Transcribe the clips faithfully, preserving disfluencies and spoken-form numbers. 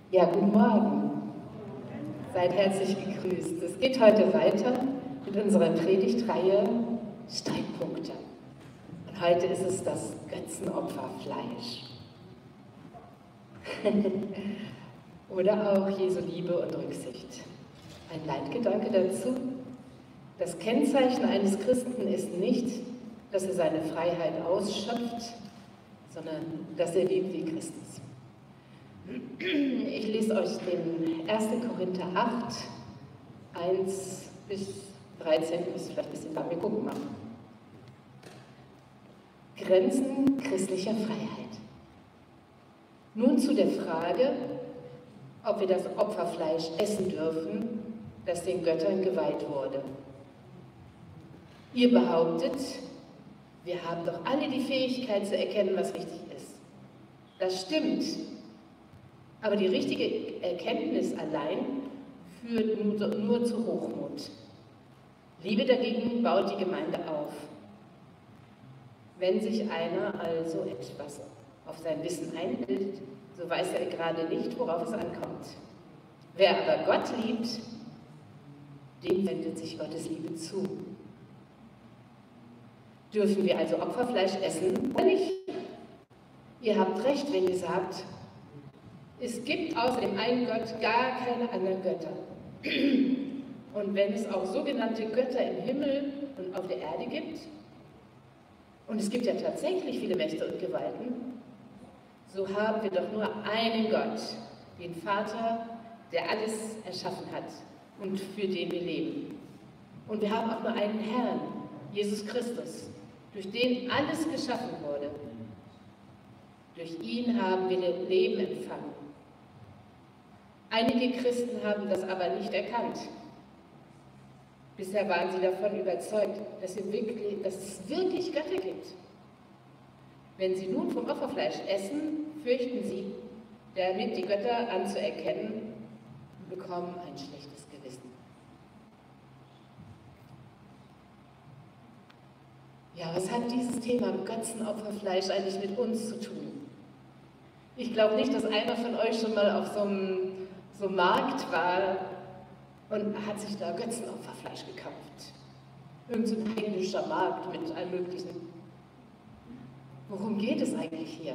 Ja, guten Morgen. Seid herzlich gegrüßt. Es geht heute weiter mit unserer Predigtreihe Streitpunkte. Und heute ist es das Götzenopferfleisch. Oder auch Jesu Liebe und Rücksicht. Ein Leitgedanke dazu: Das Kennzeichen eines Christen ist nicht, dass er seine Freiheit ausschöpft, sondern dass er lebt wie Christus. Ich lese euch den ersten Korinther acht, eins bis dreizehn, ist vielleicht ein bisschen lang, wir gucken mal. Grenzen christlicher Freiheit. Nun zu der Frage, ob wir das Opferfleisch essen dürfen, das den Göttern geweiht wurde. Ihr behauptet, wir haben doch alle die Fähigkeit zu erkennen, was richtig ist. Das stimmt. Aber die richtige Erkenntnis allein führt nur, nur zu Hochmut. Liebe dagegen baut die Gemeinde auf. Wenn sich einer also etwas auf sein Wissen einbildet, so weiß er gerade nicht, worauf es ankommt. Wer aber Gott liebt, dem wendet sich Gottes Liebe zu. Dürfen wir also Opferfleisch essen oder nicht? Ihr habt recht, wenn ihr sagt, es gibt außer dem einen Gott gar keine anderen Götter. Und wenn es auch sogenannte Götter im Himmel und auf der Erde gibt, und es gibt ja tatsächlich viele Mächte und Gewalten, so haben wir doch nur einen Gott, den Vater, der alles erschaffen hat und für den wir leben. Und wir haben auch nur einen Herrn, Jesus Christus, durch den alles geschaffen wurde. Durch ihn haben wir Leben empfangen. Einige Christen haben das aber nicht erkannt. Bisher waren sie davon überzeugt, dass, sie wirklich, dass es wirklich Götter gibt. Wenn sie nun vom Opferfleisch essen, fürchten sie, damit die Götter anzuerkennen, und bekommen ein schlechtes Gewissen. Ja, was hat dieses Thema Götzenopferfleisch eigentlich mit uns zu tun? Ich glaube nicht, dass einer von euch schon mal auf so einem so einem Markt war und hat sich da Götzenopferfleisch gekauft. Irgend so ein englischer Markt mit allem Möglichen. Worum geht es eigentlich hier?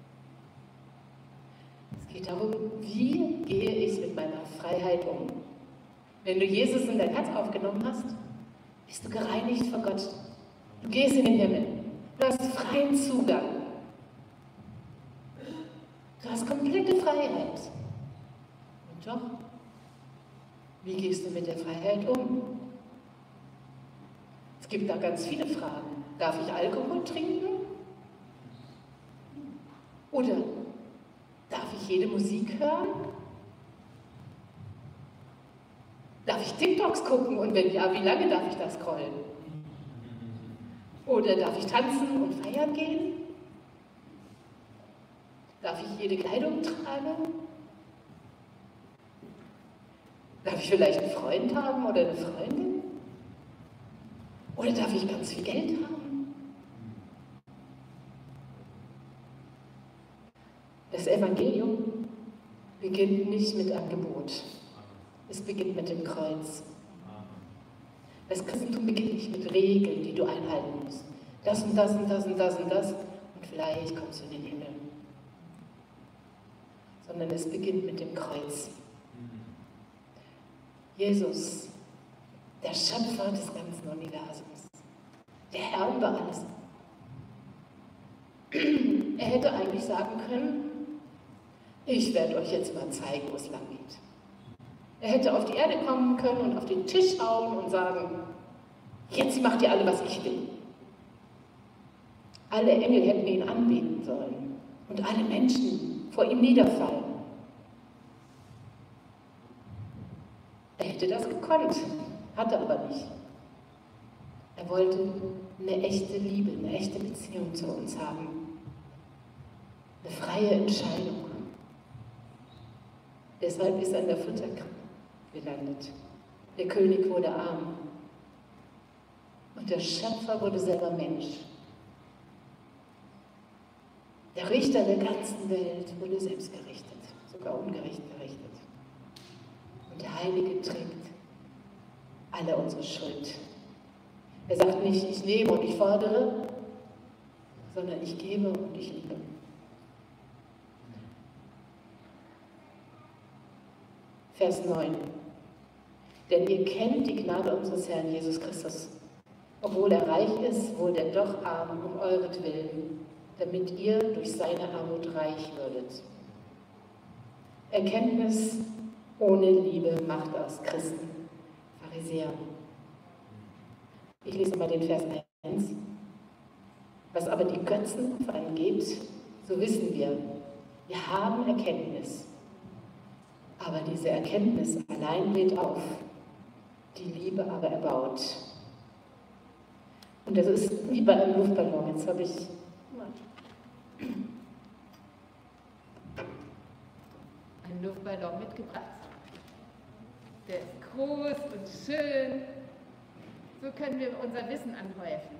Es geht darum, wie gehe ich mit meiner Freiheit um? Wenn du Jesus in dein Herz aufgenommen hast, bist du gereinigt vor Gott. Du gehst in den Himmel. Du hast freien Zugang. Du hast komplette Freiheit. Und doch, wie gehst du mit der Freiheit um? Es gibt da ganz viele Fragen. Darf ich Alkohol trinken? Oder darf ich jede Musik hören? Darf ich TikToks gucken und wenn ja, wie lange darf ich das scrollen? Oder darf ich tanzen und feiern gehen? Darf ich jede Kleidung tragen? Darf ich vielleicht einen Freund haben oder eine Freundin? Oder darf ich ganz viel Geld haben? Das Evangelium beginnt nicht mit einem Gebot. Es beginnt mit dem Kreuz. Das Christentum beginnt nicht mit Regeln, die du einhalten musst. Das und das und das und das und das und vielleicht kommst du in den Himmel. Sondern es beginnt mit dem Kreuz. Jesus, der Schöpfer des ganzen Universums, der Herr über alles. Er hätte eigentlich sagen können, ich werde euch jetzt mal zeigen, wo es lang geht. Er hätte auf die Erde kommen können und auf den Tisch hauen und sagen, jetzt macht ihr alle, was ich will. Alle Engel hätten ihn anbeten sollen und alle Menschen vor ihm niederfallen. Er hätte das gekonnt, hat er aber nicht. Er wollte eine echte Liebe, eine echte Beziehung zu uns haben. Eine freie Entscheidung. Deshalb ist er in der Futterkrippe gelandet. Der König wurde arm. Und der Schöpfer wurde selber Mensch. Der Richter der ganzen Welt wurde selbstgerichtet. So sogar ungerecht gerichtet. Und der Heilige trägt alle unsere Schuld. Er sagt nicht, ich nehme und ich fordere, sondern ich gebe und ich liebe. Vers neun. Denn ihr kennt die Gnade unseres Herrn Jesus Christus. Obwohl er reich ist, wurde er doch arm um euretwillen, damit ihr durch seine Armut reich würdet. Erkenntnis ohne Liebe macht aus Christen Pharisäer. Ich lese mal den Vers eins. Was aber die Götzenopfer angeht, so wissen wir, wir haben Erkenntnis. Aber diese Erkenntnis allein lädt auf, die Liebe aber erbaut. Und das ist wie bei einem Luftballon. Jetzt habe ich einen Luftballon mitgebracht. Der ist groß und schön. So können wir unser Wissen anhäufen.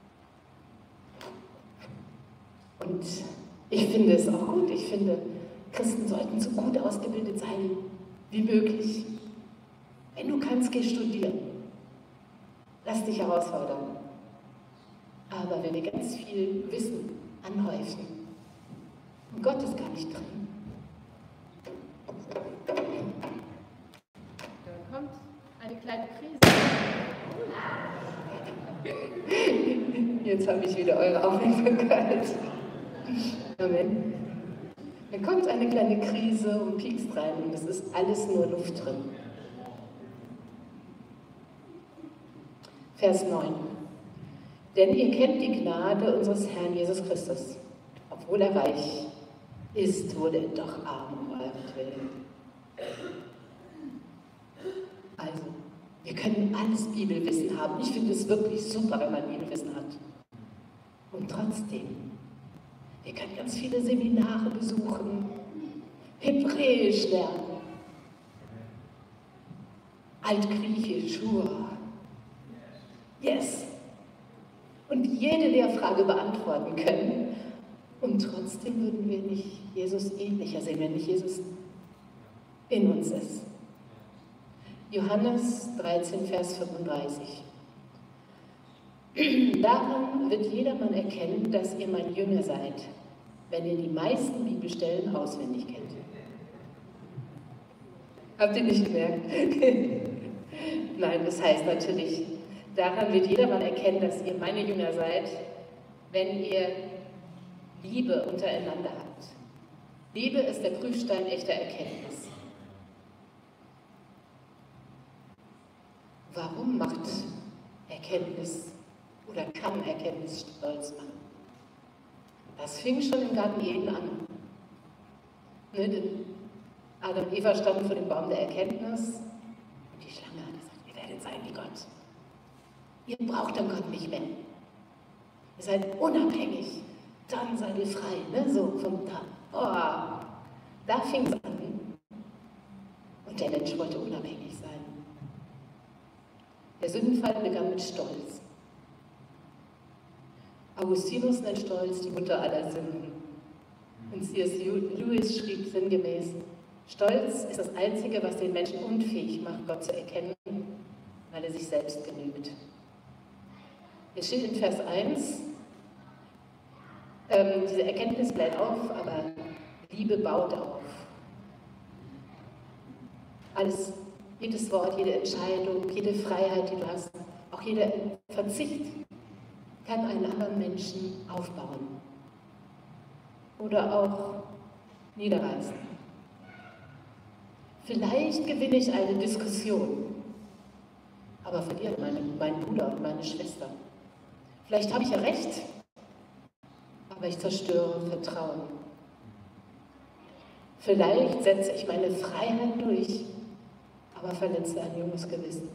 Und ich finde es auch gut. Ich finde, Christen sollten so gut ausgebildet sein wie möglich. Wenn du kannst, geh studieren. Lass dich herausfordern. Aber wenn wir ganz viel Wissen anhäufen, und Gott ist gar nicht drin. Da kommt eine kleine Krise. Jetzt habe ich wieder eure Aufmerksamkeit. Amen. Dann kommt eine kleine Krise und piekst rein und es ist alles nur Luft drin. Vers neun. Denn ihr kennt die Gnade unseres Herrn Jesus Christus. Obwohl er reich ist, wurde er doch arm um euretwillen. Also, wir können alles Bibelwissen haben. Ich finde es wirklich super, wenn man Bibelwissen hat. Und trotzdem, wir können ganz viele Seminare besuchen, Hebräisch lernen, Altgriechisch, Hua, yes, und jede Lehrfrage beantworten können. Und trotzdem würden wir nicht Jesus ähnlicher sehen, wenn nicht Jesus in uns ist. Johannes dreizehn, Vers fünfunddreißig. Daran wird jedermann erkennen, dass ihr mein Jünger seid, wenn ihr die meisten Bibelstellen auswendig kennt. Habt ihr nicht gemerkt? Nein, das heißt natürlich, daran wird jedermann erkennen, dass ihr meine Jünger seid, wenn ihr Liebe untereinander habt. Liebe ist der Prüfstein echter Erkenntnis. Warum macht Erkenntnis oder kann Erkenntnis stolz machen? Das fing schon im Garten Eden an. Ne, denn Adam und Eva standen vor dem Baum der Erkenntnis und die Schlange hat gesagt, ihr werdet sein wie Gott. Ihr braucht dann Gott nicht mehr. Ihr seid unabhängig. Dann seid ihr frei. Ne? So vom Tag. Oh, da fing es an. Und der Mensch wollte unabhängig sein. Der Sündenfall begann mit Stolz. Augustinus nennt Stolz die Mutter aller Sünden. Und C S Lewis schrieb sinngemäß, Stolz ist das Einzige, was den Menschen unfähig macht, Gott zu erkennen, weil er sich selbst genügt. Es steht in Vers eins, ähm, diese Erkenntnis bleibt auf, aber Liebe baut auf. Alles, jedes Wort, jede Entscheidung, jede Freiheit, die du hast, auch jeder Verzicht, kann einen anderen Menschen aufbauen oder auch niederreißen. Vielleicht gewinne ich eine Diskussion, aber verliere meine, meinen Bruder und meine Schwester. Vielleicht habe ich ja recht, aber ich zerstöre Vertrauen. Vielleicht setze ich meine Freiheit durch, aber verletze ein junges Gewissen.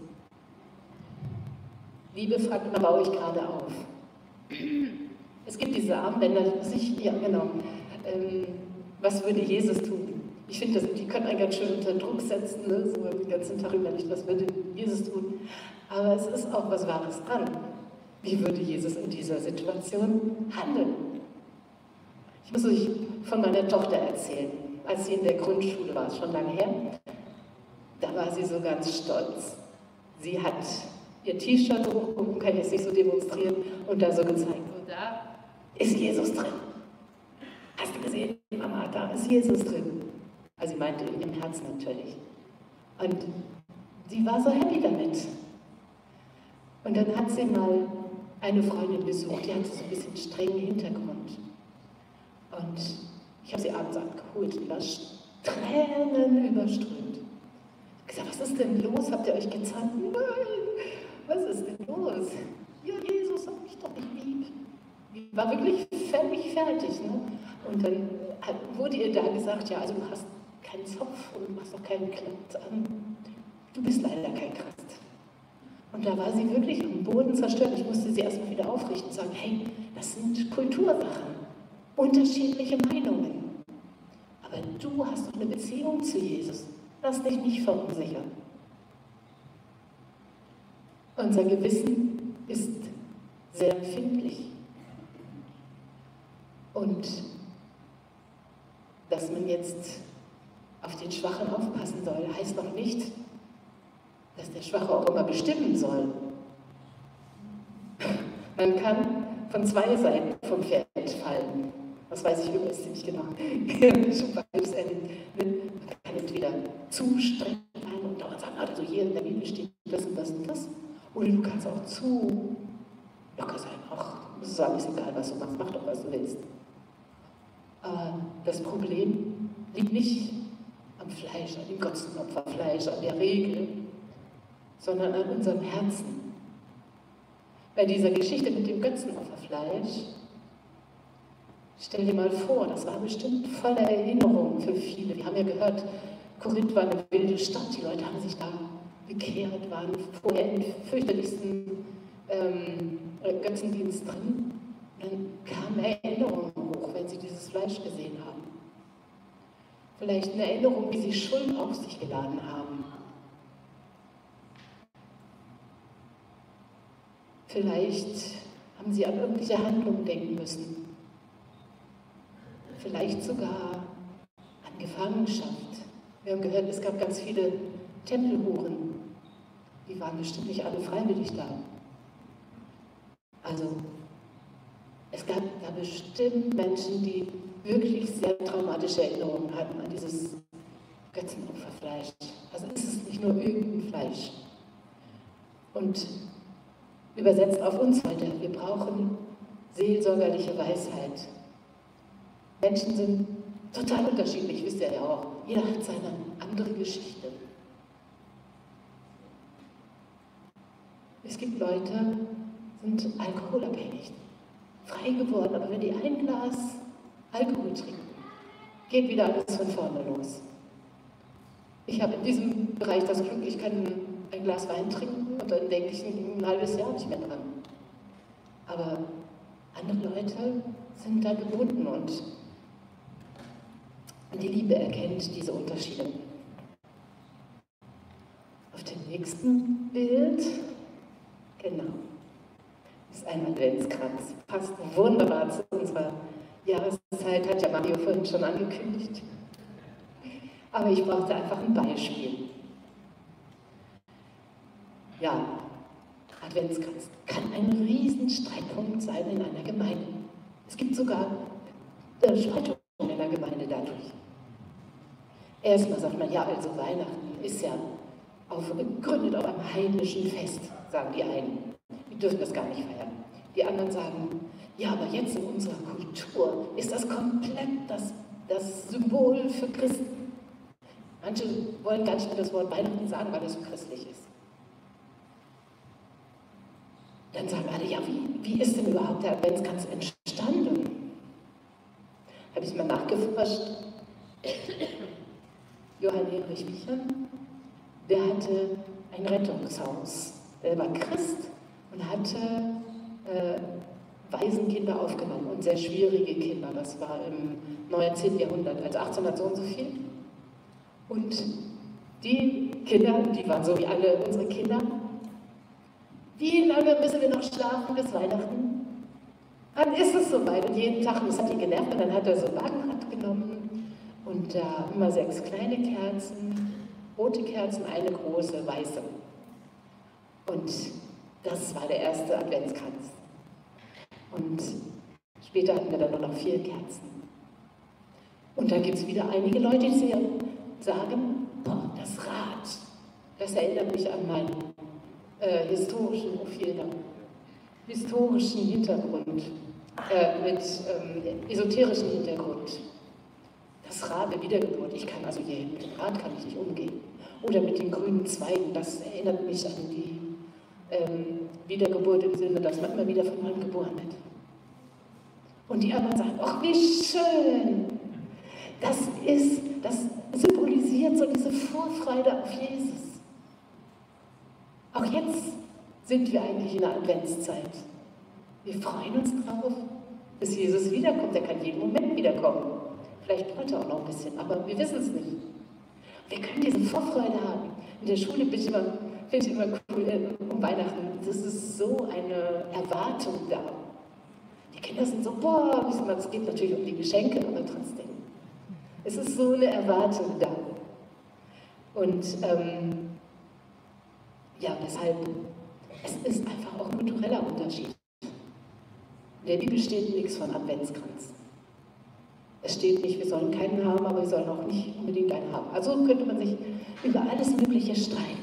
Liebe fragt immer, baue ich gerade auf? Es gibt diese Armbänder, sich, ja genau, ähm, was würde Jesus tun? Ich finde, die können einen ganz schön unter Druck setzen, ne? So den ganzen Tag überlegt, was würde Jesus tun? Aber es ist auch was Wahres dran. Wie würde Jesus in dieser Situation handeln? Ich muss euch von meiner Tochter erzählen. als sie in der Grundschule war, schon lange her, da war sie so ganz stolz. Sie hat ihr T-Shirt hochgehoben, kann ich jetzt nicht so demonstrieren, und da so gezeigt. Und da ist Jesus drin. Hast du gesehen, Mama, da ist Jesus drin. Also sie meinte in ihrem Herzen natürlich. Und sie war so happy damit. Und dann hat sie mal eine Freundin besucht, die hatte so ein bisschen strengen Hintergrund. Und ich habe sie abends abgeholt, die war Tränen überströmt. Ich habe gesagt, was ist denn los? Habt ihr euch gezankt? Nein, was ist denn los? Ja, Jesus hat mich doch nicht lieb. Die war wirklich völlig fertig. Ne? Und dann hat, wurde ihr da gesagt, ja, also du hast keinen Zopf und du machst auch keinen Kleid an. Du bist leider kein Christ. Und da war sie wirklich am Boden zerstört. Ich musste sie erstmal wieder aufrichten und sagen, hey, das sind Kultursachen, unterschiedliche Meinungen. Aber du hast doch eine Beziehung zu Jesus. Lass dich nicht verunsichern. Unser Gewissen ist sehr empfindlich. Und dass man jetzt auf den Schwachen aufpassen soll, heißt noch nicht, dass der Schwache auch immer bestimmen soll. Man kann von zwei Seiten vom Pferd fallen. Das weiß ich übrigens ziemlich genau. Super selbsterlebt. Man kann entweder zu streng sein und dauernd sagen, also hier in der Bibel steht das und das und das. Oder du kannst auch zu locker sein. Ach, es ist alles egal, was du machst. Mach doch, was du willst. Aber das Problem liegt nicht am Fleisch, an dem Götzenopferfleisch, an der Regel, sondern an unserem Herzen. Bei dieser Geschichte mit dem Götzenopferfleisch, stell dir mal vor, das war bestimmt voller Erinnerungen für viele. Wir haben ja gehört, Korinth war eine wilde Stadt, die Leute haben sich da bekehrt, waren vorher im fürchterlichsten ähm, Götzendienst drin. Und dann kamen Erinnerungen hoch, wenn sie dieses Fleisch gesehen haben. Vielleicht eine Erinnerung, wie sie Schuld auf sich geladen haben. Vielleicht haben sie an irgendwelche Handlungen denken müssen. Vielleicht sogar an Gefangenschaft. Wir haben gehört, es gab ganz viele Tempelhuren. Die waren bestimmt nicht alle freiwillig da. Also, es gab da bestimmt Menschen, die wirklich sehr traumatische Erinnerungen hatten an dieses Götzenopferfleisch. Also es ist nicht nur irgendein Fleisch. Und übersetzt auf uns heute, wir brauchen seelsorgerliche Weisheit. Menschen sind total unterschiedlich, wisst ihr ja auch. Jeder hat seine andere Geschichte. Es gibt Leute, die sind alkoholabhängig, frei geworden, aber wenn die ein Glas Alkohol trinken, geht wieder alles von vorne los. Ich habe in diesem Bereich das Glück, ich kann ein Glas Wein trinken und dann denke ich ein halbes Jahr nicht mehr dran. Aber andere Leute sind da gebunden und die Liebe erkennt diese Unterschiede. Auf dem nächsten Bild, genau, ist ein Adventskranz. Passt wunderbar zu unserer Jahreszeit, hat ja Mario vorhin schon angekündigt. Aber ich brauchte einfach ein Beispiel. Ja, Adventskranz kann ein Riesenstreitpunkt sein in einer Gemeinde. Es gibt sogar äh, Spaltungen in der Gemeinde dadurch. Erstmal sagt man, ja, also Weihnachten ist ja auf, gegründet auf einem heidnischen Fest, sagen die einen. Die dürfen das gar nicht feiern. Die anderen sagen, ja, aber jetzt in unserer Kultur ist das komplett das, das Symbol für Christen. Manche wollen gar nicht mehr das Wort Weihnachten sagen, weil das so christlich ist. Dann sagen alle, ja, wie, wie ist denn überhaupt der Adventskranz entstanden? Habe ich mal nachgeforscht. Johann Erich Wichern, der hatte ein Rettungshaus. Der war Christ und hatte äh, Waisenkinder aufgenommen und sehr schwierige Kinder. Das war im neunzehnten Jahrhundert, also achtzehnhundert so und so viel. Und die Kinder, die waren so wie alle unsere Kinder. Wie lange müssen wir noch schlafen bis Weihnachten? Dann ist es soweit und jeden Tag, das hat ihn genervt, und dann hat er so ein Wagenrad genommen Und da immer sechs kleine Kerzen, rote Kerzen, eine große, weiße. Und das war der erste Adventskranz. Und später hatten wir dann nur noch vier Kerzen. Und da gibt es wieder einige Leute, die sagen, boah, das Rad, das erinnert mich an meinen äh, historischen, oh vielen Dank, historischen Hintergrund, äh, mit ähm, esoterischen Hintergrund. Das Rad der Wiedergeburt, ich kann also hier mit dem Rad kann ich nicht umgehen. Oder mit den grünen Zweigen, das erinnert mich an die ähm, Wiedergeburt im Sinne, dass man immer wieder von neuem geboren wird. Und die anderen sagen, ach wie schön, das ist, das symbolisiert so diese Vorfreude auf Jesus. Auch jetzt sind wir eigentlich in der Adventszeit. Wir freuen uns drauf, bis Jesus wiederkommt. Er kann jeden Moment wiederkommen. Vielleicht heute auch noch ein bisschen, aber wir wissen es nicht. Wir können diese Vorfreude haben. In der Schule bin ich immer, finde ich immer cool, um Weihnachten. Das ist so eine Erwartung da. Die Kinder sind so, boah, es geht natürlich um die Geschenke, aber trotzdem. Es ist so eine Erwartung da. Und ähm, ja, deshalb, es ist einfach auch ein kultureller Unterschied. In der Bibel steht nichts von Adventskranz. Es steht nicht, wir sollen keinen haben, aber wir sollen auch nicht unbedingt einen haben. Also könnte man sich über alles Mögliche streiten.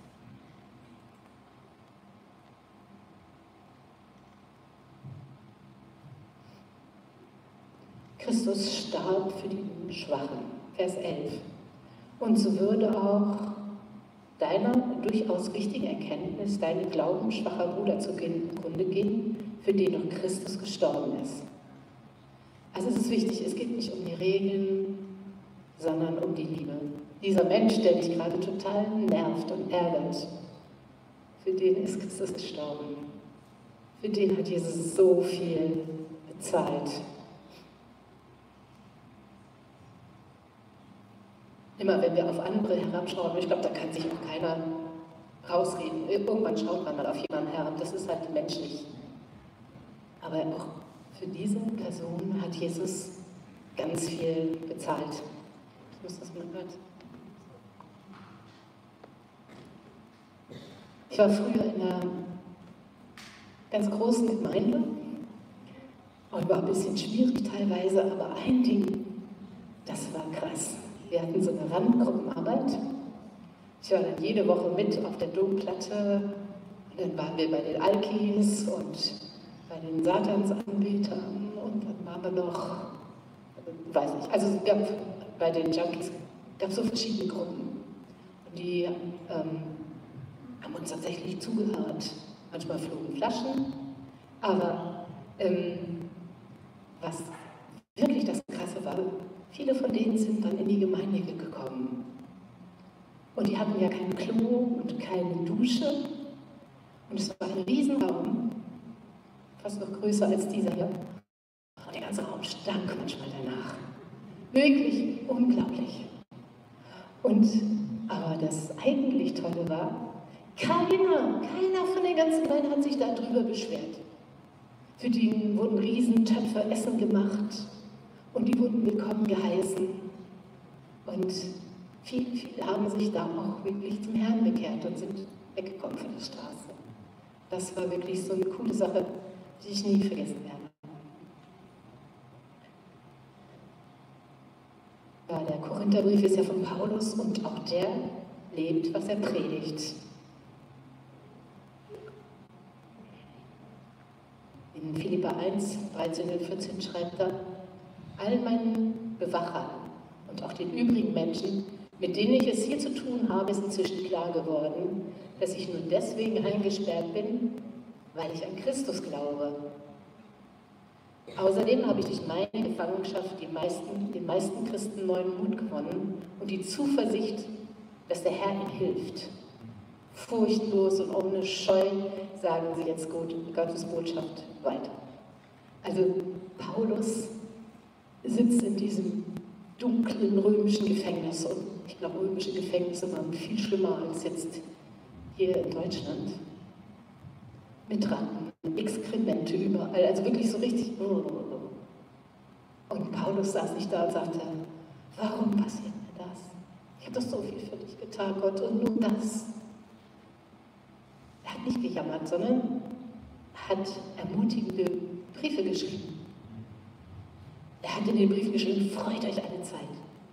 Christus starb für die Schwachen, Vers elf. Und so würde auch deiner durchaus richtigen Erkenntnis deine glaubensschwacher Bruder zugrunde gehen, für den noch Christus gestorben ist. Also es ist wichtig, es geht nicht um die Regeln, sondern um die Liebe. Dieser Mensch, der dich gerade total nervt und ärgert, für den ist Christus gestorben. Für den hat Jesus so viel bezahlt. Immer wenn wir auf andere herabschauen, ich glaube, da kann sich auch keiner rausreden. Irgendwann schaut man mal auf jemanden herab, das ist halt menschlich. Aber auch für diese Person hat Jesus ganz viel bezahlt. Ich muss das mal hören. Ich war früher in einer ganz großen Gemeinde und war ein bisschen schwierig teilweise, aber ein Ding, das war krass. Wir hatten so eine Randgruppenarbeit. Ich war dann jede Woche mit auf der Domplatte und dann waren wir bei den Alkis und bei den Satansanbetern und dann waren wir noch, weiß nicht, also es gab bei den Junkies gab es so verschiedene Gruppen und die ähm, haben uns tatsächlich zugehört. Manchmal flogen Flaschen, aber ähm, was wirklich das Krasse war, viele von denen sind dann in die Gemeinde gekommen. Und die hatten ja kein Klo und keine Dusche. Und es war ein Riesenraum, fast noch größer als dieser hier. Und der ganze Raum stank manchmal danach. Wirklich unglaublich. Und, aber das eigentlich Tolle war, keiner, keiner von den ganzen Gemeinde hat sich darüber beschwert. Für die wurden Riesentöpfe Essen gemacht. Und die wurden willkommen geheißen. Und viele, viele haben sich da auch wirklich zum Herrn bekehrt und sind weggekommen von der Straße. Das war wirklich so eine coole Sache, die ich nie vergessen werde. Ja, der Korintherbrief ist ja von Paulus und auch der lebt, was er predigt. In Philipper eins, dreizehn und vierzehn schreibt er, allen meinen Bewachern und auch den übrigen Menschen, mit denen ich es hier zu tun habe, ist inzwischen klar geworden, dass ich nur deswegen eingesperrt bin, weil ich an Christus glaube. Außerdem habe ich durch meine Gefangenschaft die meisten, den meisten Christen neuen Mut gewonnen und die Zuversicht, dass der Herr ihnen hilft. Furchtlos und ohne Scheu sagen sie jetzt gut Gottes Botschaft weiter. Also Paulus sitzt in diesem dunklen römischen Gefängnis. Und ich glaube, römische Gefängnisse waren viel schlimmer als jetzt hier in Deutschland. Mit Ratten, Exkremente überall, also wirklich so richtig. Und Paulus saß nicht da und sagte, Warum passiert mir das? Ich habe doch so viel für dich getan, Gott, und nur das. Er hat nicht gejammert, sondern hat ermutigende Briefe geschrieben. Er hat in den Briefen geschrieben, freut euch alle Zeit.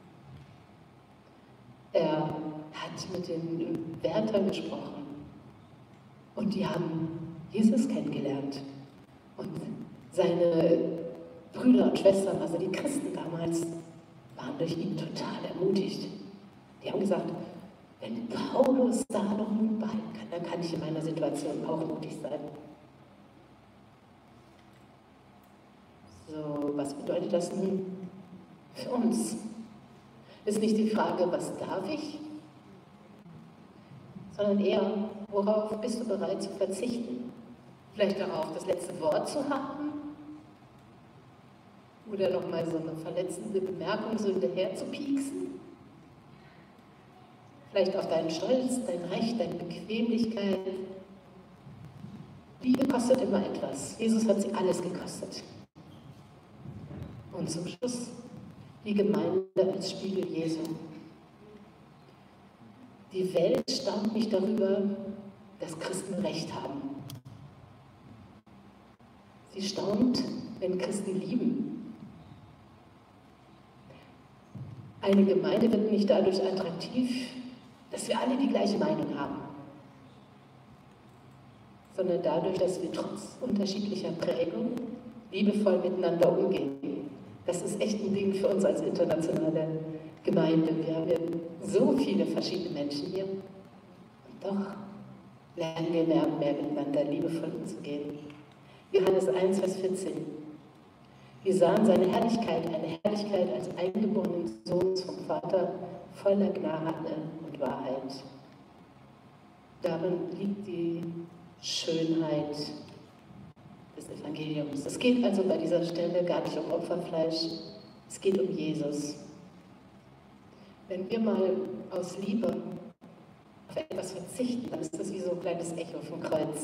Er hat mit den Wärtern gesprochen und die haben Jesus kennengelernt. Und seine Brüder und Schwestern, also die Christen damals, waren durch ihn total ermutigt. Die haben gesagt, wenn Paulus da noch Mut behalten kann, dann kann ich in meiner Situation auch mutig sein. So, was bedeutet das nun für uns? Ist nicht die Frage, was darf ich, sondern eher, worauf bist du bereit zu verzichten? Vielleicht darauf, das letzte Wort zu haben? Oder nochmal so eine verletzende Bemerkung so hinterher zu pieksen? Vielleicht auf deinen Stolz, dein Recht, deine Bequemlichkeit. Liebe kostet immer etwas. Jesus hat sie alles gekostet. Und zum Schluss die Gemeinde als Spiegel Jesu. Die Welt staunt nicht darüber, dass Christen Recht haben. Sie staunt, wenn Christen lieben. Eine Gemeinde wird nicht dadurch attraktiv, dass wir alle die gleiche Meinung haben, sondern dadurch, dass wir trotz unterschiedlicher Prägung liebevoll miteinander umgehen. Das ist echt ein Ding für uns als internationale Gemeinde. Wir haben ja so viele verschiedene Menschen hier. Und doch lernen wir mehr und mehr miteinander liebevoll umzugehen. Johannes eins, Vers vierzehn. Wir sahen seine Herrlichkeit, eine Herrlichkeit als eingeborenen Sohns vom Vater, voller Gnade und Wahrheit. Darin liegt die Schönheit des Evangeliums. Es geht also bei dieser Stelle gar nicht um Opferfleisch, es geht um Jesus. Wenn wir mal aus Liebe auf etwas verzichten, dann ist das wie so ein kleines Echo vom Kreuz.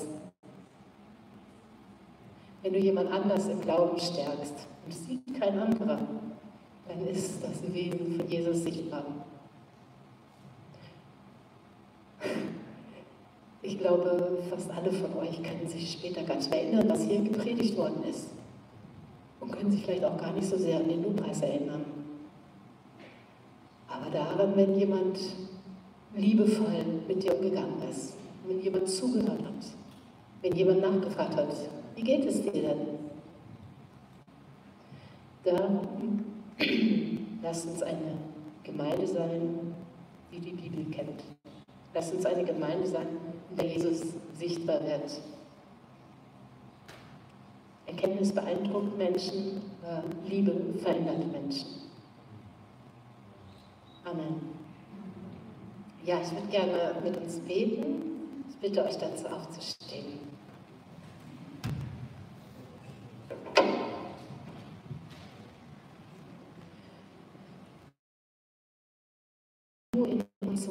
Wenn du jemand anders im Glauben stärkst und es sieht kein anderer, dann ist das Wesen von Jesus sichtbar. Ich glaube, fast alle von euch können sich später gar nicht mehr erinnern, was hier gepredigt worden ist. Und können sich vielleicht auch gar nicht so sehr an den Lobpreis erinnern. Aber daran, wenn jemand liebevoll mit dir umgegangen ist, wenn jemand zugehört hat, wenn jemand nachgefragt hat, wie geht es dir denn? Da lasst uns eine Gemeinde sein, die die Bibel kennt. Lasst uns eine Gemeinde sein, in der Jesus sichtbar wird. Erkenntnis beeindruckt Menschen, Liebe verändert Menschen. Amen. Ja, ich würde gerne mit uns beten. Ich bitte euch dazu aufzustehen. In uns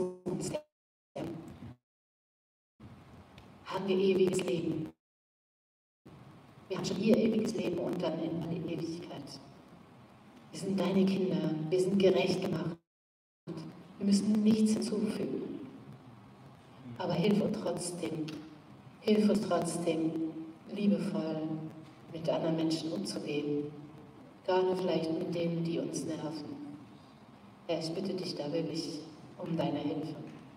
haben wir ewiges Leben. Wir haben schon hier ewiges Leben und dann in alle Ewigkeit. Wir sind deine Kinder, wir sind gerecht gemacht. Wir müssen nichts hinzufügen. Aber hilf uns trotzdem, hilf uns trotzdem, liebevoll mit anderen Menschen umzugehen. Gerade vielleicht mit denen, die uns nerven. Ja, ich bitte dich da wirklich um deine Hilfe.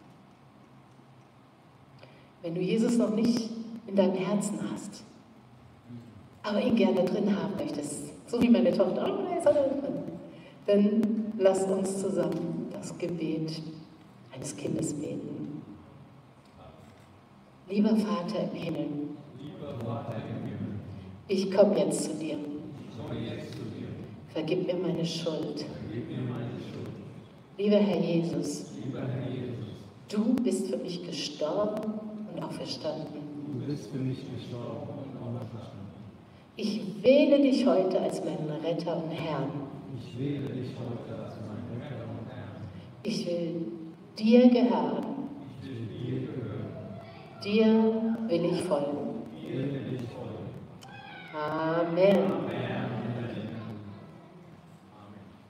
Wenn du Jesus noch nicht in deinem Herzen hast, aber ihn gerne drin haben möchtest, so wie meine Tochter, oh, jetzt hat er drin, dann lass uns zusammen das Gebet eines Kindes beten. Lieber Vater im Himmel, ich komme jetzt zu dir. Vergib mir meine Schuld. Lieber Herr Jesus, du bist für mich gestorben und auferstanden. Du bist für mich gestorben und auferstanden. Ich wähle dich heute als meinen Retter und Herrn. Ich wähle dich heute als meinen Retter und Herrn. Ich will dir gehören. Ich will dir gehören. Dir will ich folgen. Dir will ich folgen. Amen. Amen.